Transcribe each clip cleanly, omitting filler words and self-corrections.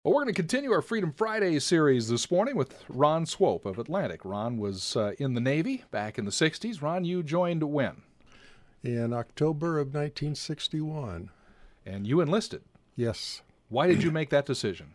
Well, we're going to continue our Freedom Friday series this morning with Ron Swope of Atlantic. Ron was in the Navy back in the 60s. Ron, you joined when? In October of 1961. And you enlisted. Yes. Why did you make that decision?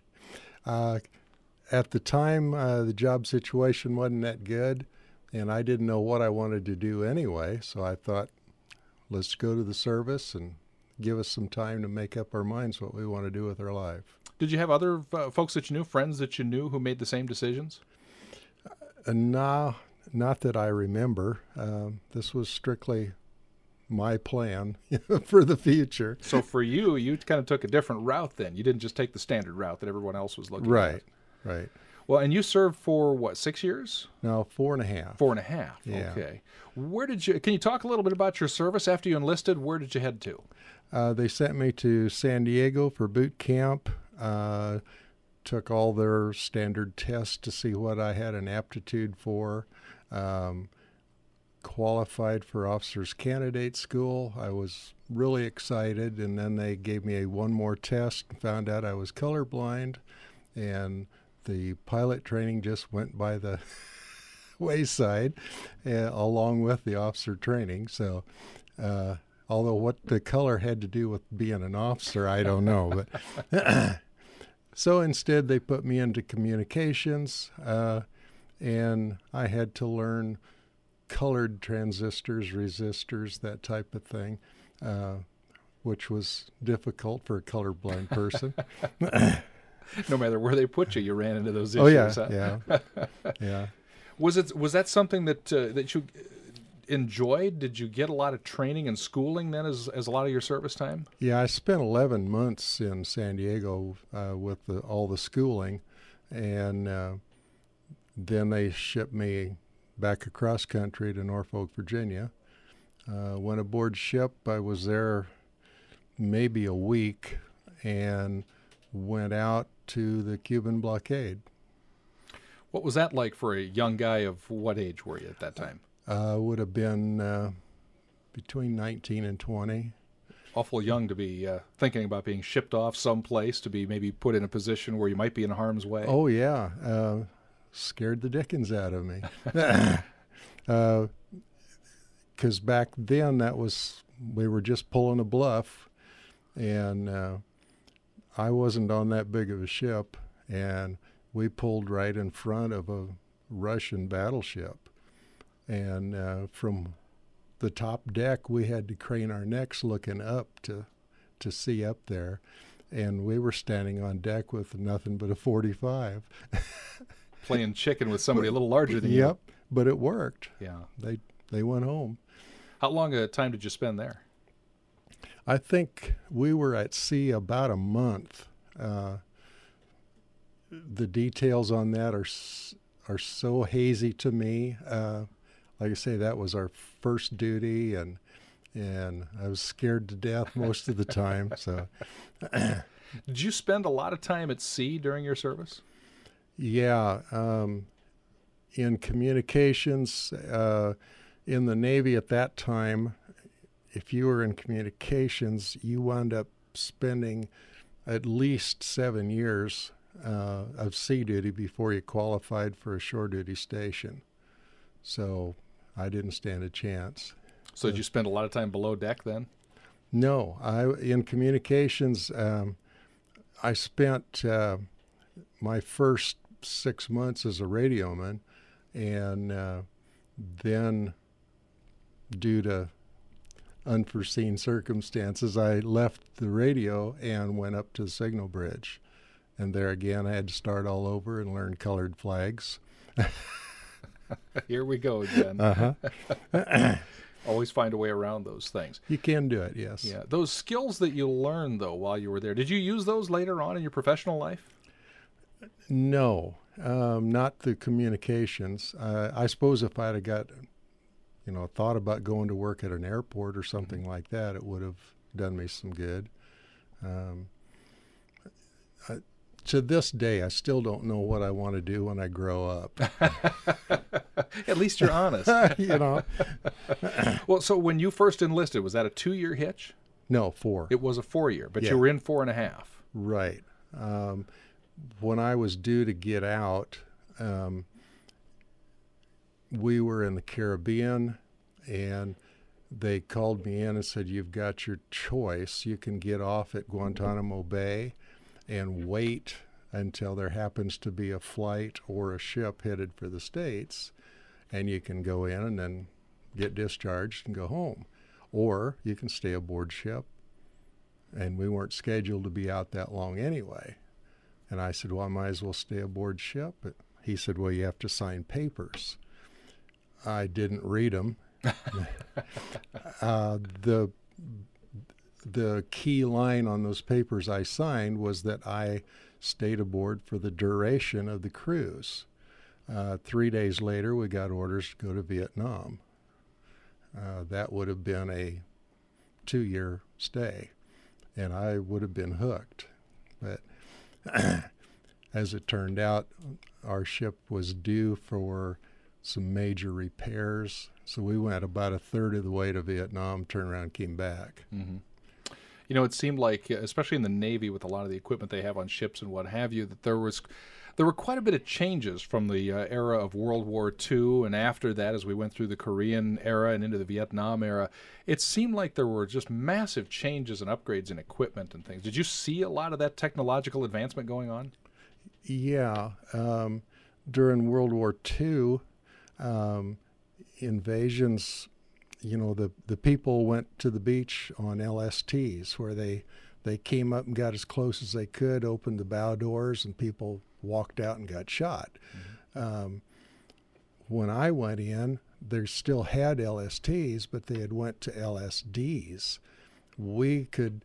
At the time, the job situation wasn't that good, and I didn't know what I wanted to do anyway, so I thought, let's go to the service and give us some time to make up our minds what we want to do with our life. Did you have other folks that you knew, friends that you knew who made the same decisions? No, not that I remember. This was strictly my plan for the future. So for you, you kind of took a different route then. You didn't just take the standard route that everyone else was looking at. Right. Well, and you served for, what, 6 years? No, 4.5. 4.5, Yeah. Okay. Can you talk a little bit about your service after you enlisted? Where did you head to? They sent me to San Diego for boot camp. Took all their standard tests to see what I had an aptitude for. Qualified for officers candidate school. I was really excited, and then they gave me one more test and found out I was colorblind, and the pilot training just went by the wayside along with the officer training. So although what the color had to do with being an officer, I don't know. But so instead, they put me into communications, and I had to learn colored transistors, resistors, that type of thing, which was difficult for a colorblind person. No matter where they put you, you ran into those Oh, issues. yeah, Huh? yeah. Was that something that you enjoyed? Did you get a lot of training and schooling then as a lot of your service time? Yeah, I spent 11 months in San Diego with all the schooling, and then they shipped me back across country to Norfolk, Virginia. Went aboard ship. I was there maybe a week and went out to the Cuban blockade. What was that like for a young guy of what age were you at that time? Would have been between 19 and 20. Awful young to be thinking about being shipped off someplace to be maybe put in a position where you might be in harm's way. Oh, yeah. Scared the dickens out of me. Because back then we were just pulling a bluff, and I wasn't on that big of a ship, and we pulled right in front of a Russian battleship. And from the top deck, we had to crane our necks looking up to see up there. And we were standing on deck with nothing but a .45. Playing chicken with somebody a little larger than you. Yep, but it worked. Yeah. They went home. How long a time did you spend there? I think we were at sea about a month. The details on that are so hazy to me. Like I say, that was our first duty, and I was scared to death most of the time. So, did you spend a lot of time at sea during your service? Yeah, in communications, in the Navy at that time, if you were in communications, you wound up spending at least 7 years of sea duty before you qualified for a shore duty station. So I didn't stand a chance. So did you spend a lot of time below deck then? No, in communications, I spent my first 6 months as a radioman, and then due to unforeseen circumstances, I left the radio and went up to the signal bridge. And there again, I had to start all over and learn colored flags. Here we go again. Uh-huh. Always find a way around those things. You can do it, yes. Yeah. Those skills that you learned, though, while you were there, did you use those later on in your professional life? No, not the communications. I suppose if I'd have got, thought about going to work at an airport or something like that, it would have done me some good. To this day, I still don't know what I want to do when I grow up. At least you're honest. Well, so when you first enlisted, was that a 2-year hitch? No, 4. It was a 4-year, but Yeah. you were in 4.5. Right. When I was due to get out, we were in the Caribbean, and they called me in and said, "You've got your choice. You can get off at Guantanamo Bay and wait until there happens to be a flight or a ship headed for the States, and you can go in and then get discharged and go home. Or you can stay aboard ship." And we weren't scheduled to be out that long anyway. And I said, "Well, I might as well stay aboard ship." But he said, "Well, you have to sign papers." I didn't read them. The key line on those papers I signed was that I stayed aboard for the duration of the cruise. 3 days later, we got orders to go to Vietnam. That would have been a 2-year stay, and I would have been hooked. But as it turned out, our ship was due for some major repairs, so we went about a third of the way to Vietnam, turned around, came back. Mm-hmm. You know, it seemed like, especially in the Navy, with a lot of the equipment they have on ships and what have you, that there were quite a bit of changes from the era of World War II, and after that, as we went through the Korean era and into the Vietnam era, it seemed like there were just massive changes and upgrades in equipment and things. Did you see a lot of that technological advancement going on? Yeah. During World War II, invasions, the people went to the beach on LSTs where they came up and got as close as they could, opened the bow doors, and people walked out and got shot. Mm-hmm. When I went in, they still had LSTs, but they had went to LSDs. We could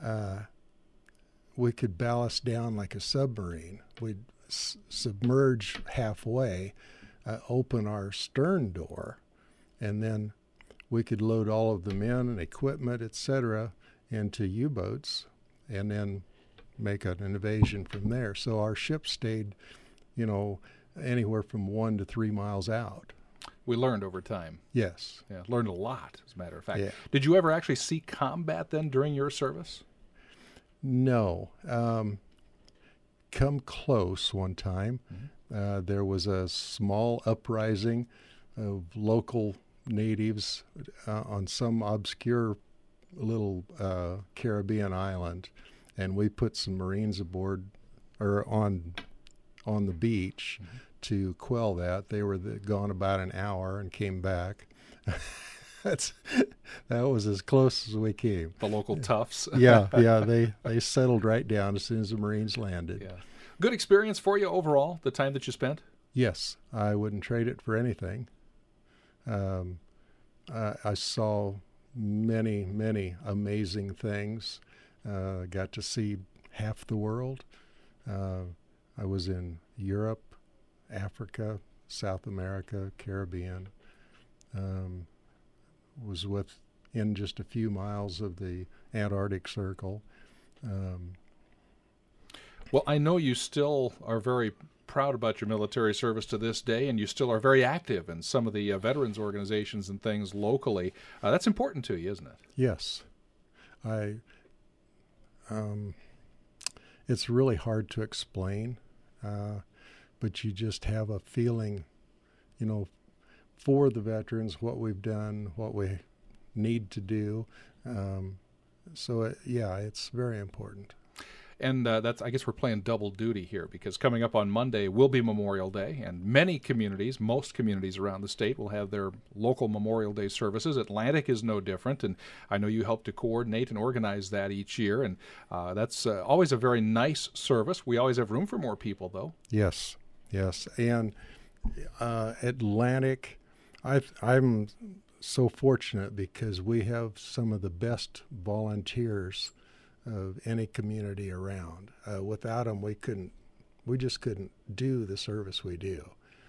ballast down like a submarine. We'd submerge halfway, open our stern door, and then we could load all of the men and equipment, etc., into U-boats, and then make an invasion from there. So our ship stayed, anywhere from 1 to 3 miles out. We learned over time. Yes. Yeah, learned a lot, as a matter of fact. Yeah. Did you ever actually see combat then during your service? No. Come close one time. Mm-hmm. There was a small uprising of local natives on some obscure little Caribbean island, and we put some Marines aboard or on the beach mm-hmm. to quell that. They were gone about an hour and came back. That was as close as we came. The local toughs. yeah, they settled right down as soon as the Marines landed. Yeah. Good experience for you overall, the time that you spent? Yes, I wouldn't trade it for anything. I saw many, many amazing things. Got to see half the world. I was in Europe, Africa, South America, Caribbean. Was within just a few miles of the Antarctic Circle. Well, I know you still are very proud about your military service to this day, and you still are very active in some of the veterans organizations and things locally. That's important to you, isn't it? Yes. It's really hard to explain, but you just have a feeling, for the veterans, what we've done, what we need to do. It's very important. And I guess we're playing double duty here, because coming up on Monday will be Memorial Day, and most communities around the state will have their local Memorial Day services. Atlantic is no different, and I know you help to coordinate and organize that each year, and that's always a very nice service. We always have room for more people, though. Yes, and Atlantic, I'm so fortunate because we have some of the best volunteers of any community around. Without them, we just couldn't do the service we do.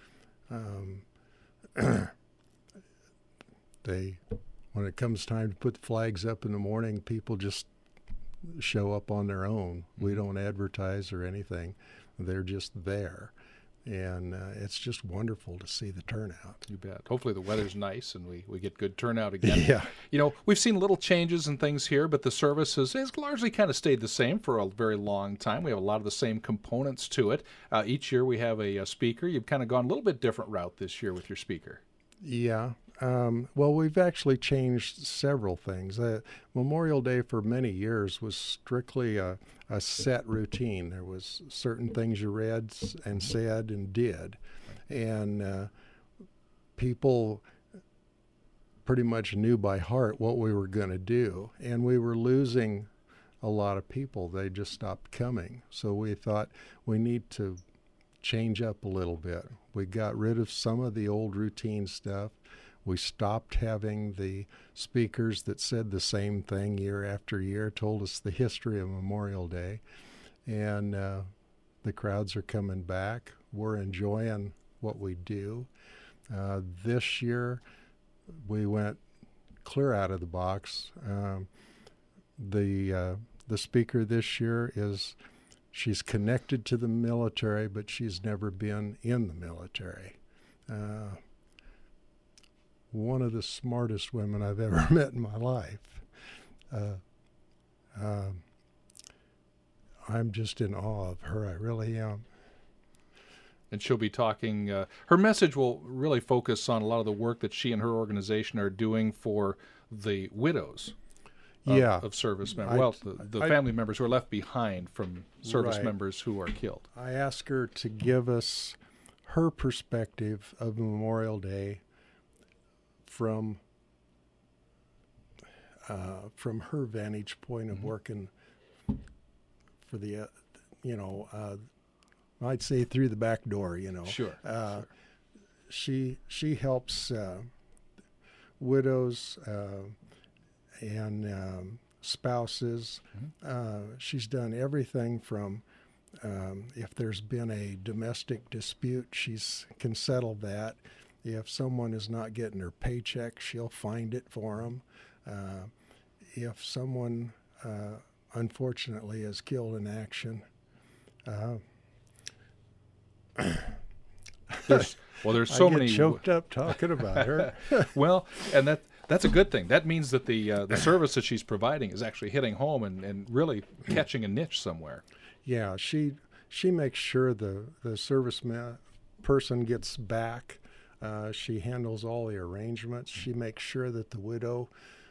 When it comes time to put the flags up in the morning, people just show up on their own. We don't advertise or anything. They're just there. and it's just wonderful to see the turnout. You bet. Hopefully the weather's nice and we get good turnout again. Yeah. You know, we've seen little changes and things here, but the service has largely kind of stayed the same for a very long time. We have a lot of the same components to it. Each year we have a speaker. You've kind of gone a little bit different route this year with your speaker. Yeah. Well, we've actually changed several things. Memorial Day for many years was strictly a set routine. There was certain things you read and said and did, and people pretty much knew by heart what we were going to do, and we were losing a lot of people. They just stopped coming. So we thought we need to change up a little bit. We got rid of some of the old routine stuff. We stopped having the speakers that said the same thing year after year, told us the history of Memorial Day, and the crowds are coming back. We're enjoying what we do. This year, we went clear out of the box. The speaker this year she's connected to the military, but she's never been in the military. One of the smartest women I've ever met in my life. I'm just in awe of her. I really am. And she'll be talking, her message will really focus on a lot of the work that she and her organization are doing for the widows of service members. The family members who are left behind from service members who are killed. I asked her to give us her perspective of Memorial Day from her vantage point of working for the, I'd say through the back door, Sure. She helps widows and spouses. She's done everything from if there's been a domestic dispute, she can settle that. If someone is not getting their paycheck, she'll find it for them. If someone, unfortunately, is killed in action, there's so many. I get choked up talking about her. Well, and that's a good thing. That means that the service that she's providing is actually hitting home and really catching a niche somewhere. Yeah, she makes sure the person gets back. She handles all the arrangements. She makes sure that the widow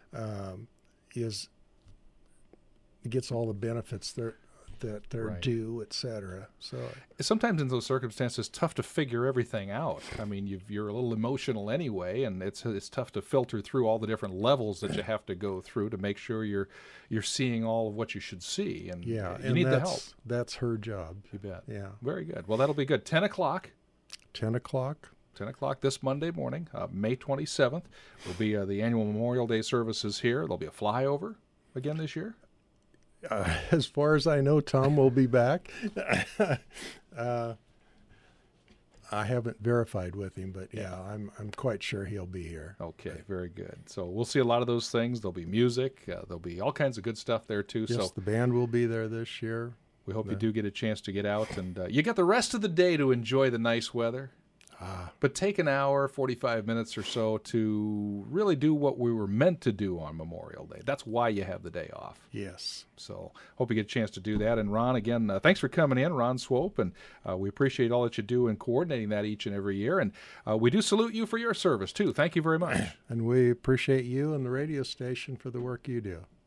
gets all the benefits that they're due, etc. So sometimes in those circumstances, it's tough to figure everything out. I mean, you're a little emotional anyway, and it's tough to filter through all the different levels that you have to go through to make sure you're seeing all of what you should see. And you need the help. That's her job. You bet. Yeah. Very good. Well, that'll be good. 10 o'clock. 10 o'clock. 10 o'clock this Monday morning, May 27th, will be the annual Memorial Day services here. There'll be a flyover again this year. As far as I know, Tom will be back. I haven't verified with him, but I'm quite sure he'll be here. Okay, very good. So we'll see a lot of those things. There'll be music. There'll be all kinds of good stuff there too. Yes, so the band will be there this year. We hope you do get a chance to get out, and you got the rest of the day to enjoy the nice weather. But take an hour, 45 minutes or so to really do what we were meant to do on Memorial Day. That's why you have the day off. Yes. So hope you get a chance to do that. And Ron, again, thanks for coming in, Ron Swope, and we appreciate all that you do in coordinating that each and every year. And we do salute you for your service, too. Thank you very much. And we appreciate you and the radio station for the work you do.